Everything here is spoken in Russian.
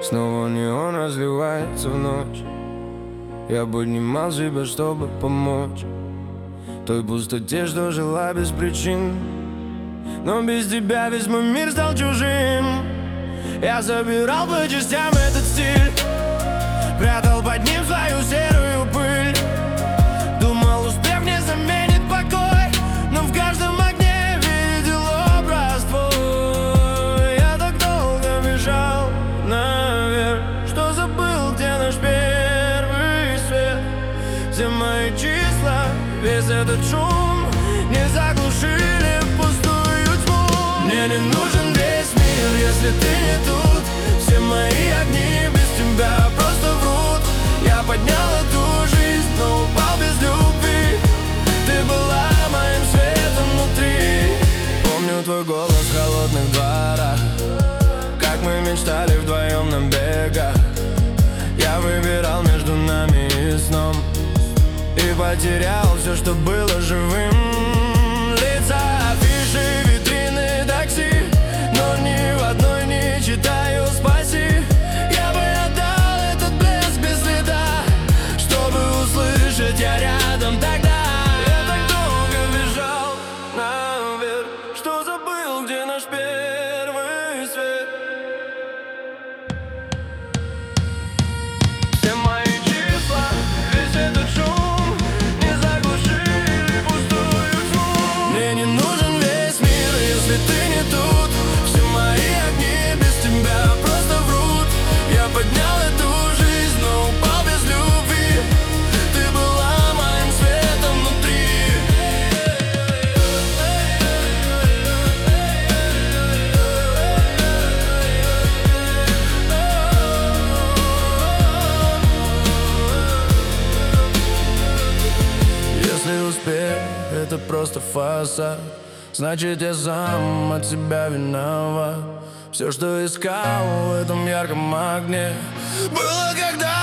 Снова неон разливается в ночь. Я поднимал себя, чтобы помочь той пустоте, что жила без причин. Но без тебя весь мой мир стал чужим. Я собирал по частям этот стиль, прятал под ним свою серую пыль. Думал, успех не заменит покой, но в каждом огне видел образ твой. Я так долго бежал наверх, что забыл, где наш первый свет. Все мои числа, весь этот шум не заглушили пустую тьму. Мне не нужен весь мир, если ты не тут. Все мои огни без тебя просто врут. Я поднял эту жизнь, но упал без любви. Ты была моим светом внутри. Помню твой голос в холодных дворах, как мы мечтали вдвоем на бегах. Я выбирал между нами и сном, и потерял все, что было живым. Лица, афиши, витрины, такси, но ни в одной не читаю «спаси». Я бы отдал этот блеск без следа, чтобы услышать «я рядом» тогда. Я так долго бежал наверх, что забыл, где наш первый свет. Все мои числа, весь этот шум не заглушили пустую тьму. Мне не нужен весь мир, если ты не тут. Все мои огни без тебя просто врут. Я поднял эту жизнь, но упал без любви. Ты была моим светом внутри. Если успех — это просто фасад, значит, я сам от себя виноват. Все, что искал в этом ярком огне, было когда